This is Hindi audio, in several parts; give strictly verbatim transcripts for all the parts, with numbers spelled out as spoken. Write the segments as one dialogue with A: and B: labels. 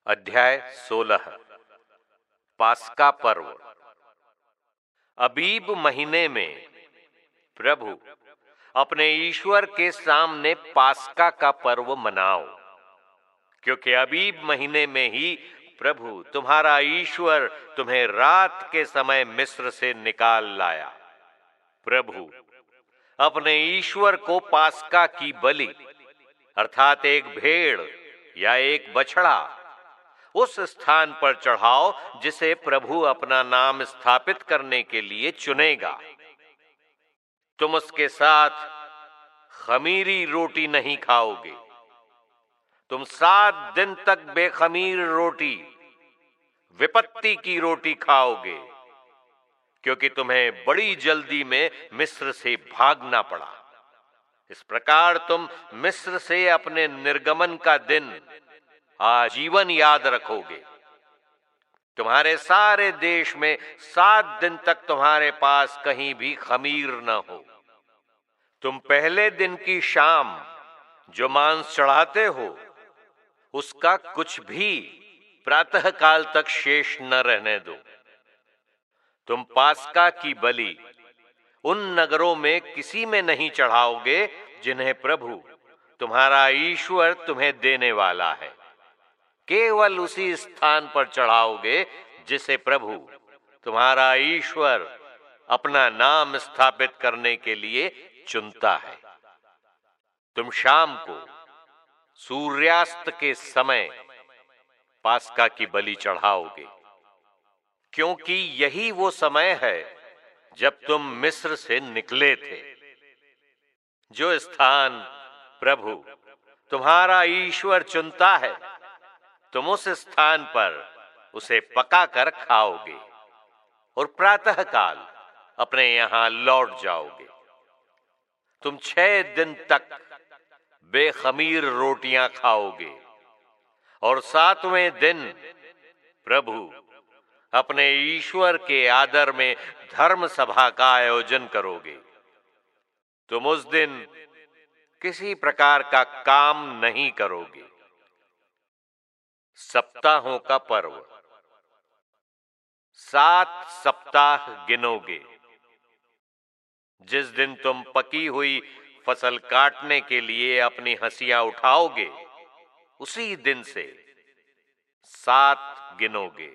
A: अध्याय सोलह। पास्का पर्व। अबीब महीने में प्रभु अपने ईश्वर के सामने पास्का का पर्व मनाओ, क्योंकि अबीब महीने में ही प्रभु तुम्हारा ईश्वर तुम्हें रात के समय मिस्र से निकाल लाया। प्रभु अपने ईश्वर को पास्का की बलि अर्थात एक भेड़ या एक बछड़ा उस स्थान पर चढ़ाओ जिसे प्रभु अपना नाम स्थापित करने के लिए चुनेगा। तुम उसके साथ खमीरी रोटी नहीं खाओगे। तुम सात दिन तक बेखमीर रोटी, विपत्ति की रोटी खाओगे, क्योंकि तुम्हें बड़ी जल्दी में मिस्र से भागना पड़ा। इस प्रकार तुम मिस्र से अपने निर्गमन का दिन आजीवन याद रखोगे। तुम्हारे सारे देश में सात दिन तक तुम्हारे पास कहीं भी खमीर न हो। तुम पहले दिन की शाम जो मांस चढ़ाते हो उसका कुछ भी प्रातः काल तक शेष न रहने दो। तुम पास्का की बलि उन नगरों में किसी में नहीं चढ़ाओगे जिन्हें प्रभु तुम्हारा ईश्वर तुम्हें देने वाला है। केवल उसी स्थान पर चढ़ाओगे जिसे प्रभु तुम्हारा ईश्वर अपना नाम स्थापित करने के लिए चुनता है। तुम शाम को सूर्यास्त के समय पास्का की बलि चढ़ाओगे, क्योंकि यही वो समय है जब तुम मिस्र से निकले थे। जो स्थान प्रभु तुम्हारा ईश्वर चुनता है, तुम उस स्थान पर उसे पकाकर खाओगे और प्रातःकाल अपने यहां लौट जाओगे। तुम छह दिन तक बेखमीर रोटियां खाओगे और सातवें दिन प्रभु अपने ईश्वर के आदर में धर्म सभा का आयोजन करोगे। तुम उस दिन किसी प्रकार का काम नहीं करोगे। सप्ताहों का पर्व। सात सप्ताह गिनोगे। जिस दिन तुम पकी हुई फसल काटने के लिए अपनी हंसियां उठाओगे उसी दिन से सात गिनोगे।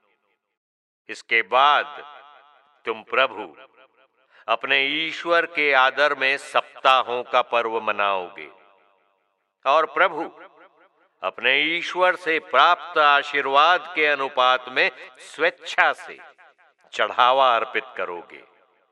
A: इसके बाद तुम प्रभु अपने ईश्वर के आदर में सप्ताहों का पर्व मनाओगे और प्रभु अपने ईश्वर से प्राप्त आशीर्वाद के अनुपात में स्वेच्छा से चढ़ावा अर्पित करोगे।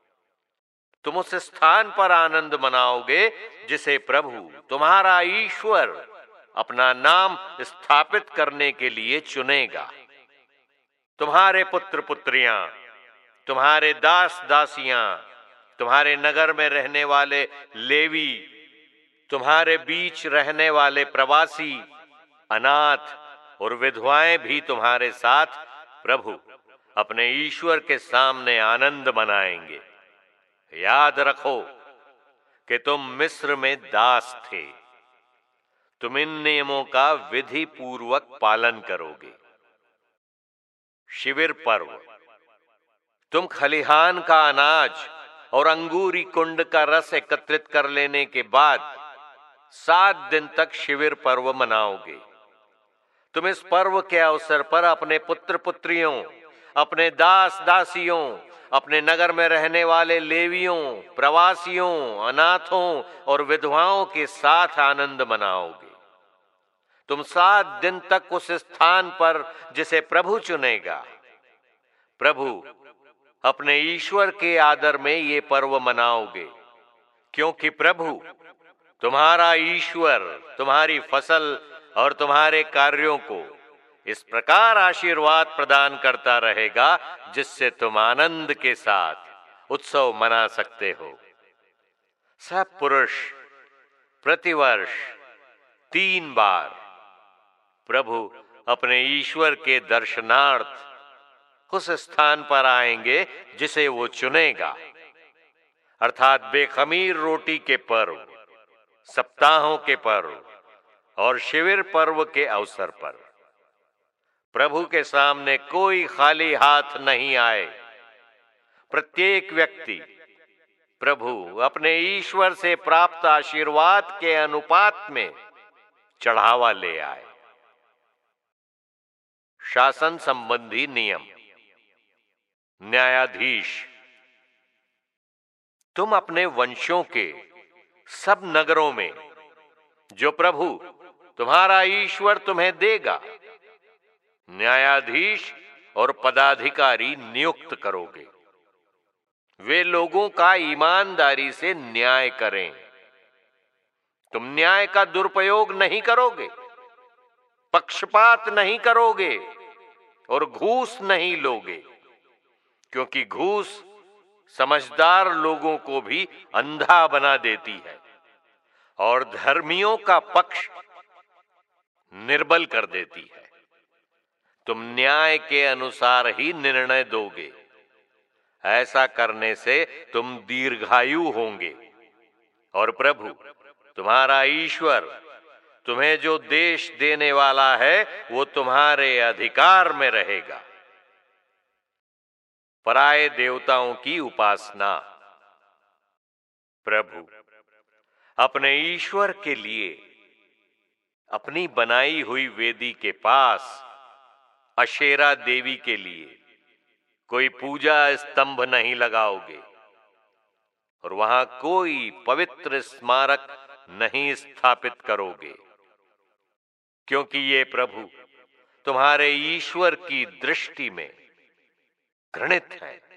A: तुम उस स्थान पर आनंद मनाओगे जिसे प्रभु तुम्हारा ईश्वर अपना नाम स्थापित करने के लिए चुनेगा। तुम्हारे पुत्र पुत्रियां, तुम्हारे दास दासियां, तुम्हारे नगर में रहने वाले लेवी, तुम्हारे बीच रहने वाले प्रवासी, अनाथ और विधवाएं भी तुम्हारे साथ प्रभु अपने ईश्वर के सामने आनंद मनाएंगे। याद रखो कि तुम मिस्र में दास थे। तुम इन नियमों का विधि पूर्वक पालन करोगे। शिविर पर्व। तुम खलिहान का अनाज और अंगूरी कुंड का रस एकत्रित कर लेने के बाद सात दिन तक शिविर पर्व मनाओगे। तुम इस पर्व के अवसर पर अपने पुत्र पुत्रियों, अपने दास दासियों, अपने नगर में रहने वाले लेवियों, प्रवासियों, अनाथों और विधवाओं के साथ आनंद मनाओगे। तुम सात दिन तक उस स्थान पर जिसे प्रभु चुनेगा, प्रभु अपने ईश्वर के आदर में ये पर्व मनाओगे, क्योंकि प्रभु तुम्हारा ईश्वर तुम्हारी फसल और तुम्हारे कार्यों को इस प्रकार आशीर्वाद प्रदान करता रहेगा जिससे तुम आनंद के साथ उत्सव मना सकते हो। सब पुरुष प्रतिवर्ष तीन बार प्रभु अपने ईश्वर के दर्शनार्थ उस स्थान पर आएंगे जिसे वो चुनेगा, अर्थात बेखमीर रोटी के पर्व, सप्ताहों के पर्व और शिविर पर्व के अवसर पर। प्रभु के सामने कोई खाली हाथ नहीं आए। प्रत्येक व्यक्ति प्रभु अपने ईश्वर से प्राप्त आशीर्वाद के अनुपात में चढ़ावा ले आए। शासन संबंधी नियम। न्यायाधीश, तुम अपने वंशों के सब नगरों में जो प्रभु तुम्हारा ईश्वर तुम्हें देगा, न्यायाधीश और पदाधिकारी नियुक्त करोगे। वे लोगों का ईमानदारी से न्याय करें। तुम न्याय का दुरुपयोग नहीं करोगे, पक्षपात नहीं करोगे और घूस नहीं लोगे, क्योंकि घूस समझदार लोगों को भी अंधा बना देती है और धर्मियों का पक्ष निर्बल कर देती है। तुम न्याय के अनुसार ही निर्णय दोगे। ऐसा करने से तुम दीर्घायु होंगे और प्रभु तुम्हारा ईश्वर तुम्हें जो देश देने वाला है वो तुम्हारे अधिकार में रहेगा। पराये देवताओं की उपासना। प्रभु अपने ईश्वर के लिए अपनी बनाई हुई वेदी के पास अशेरा देवी के लिए कोई पूजा स्तंभ नहीं लगाओगे और वहां कोई पवित्र स्मारक नहीं स्थापित करोगे, क्योंकि ये प्रभु तुम्हारे ईश्वर की दृष्टि में घृणित है।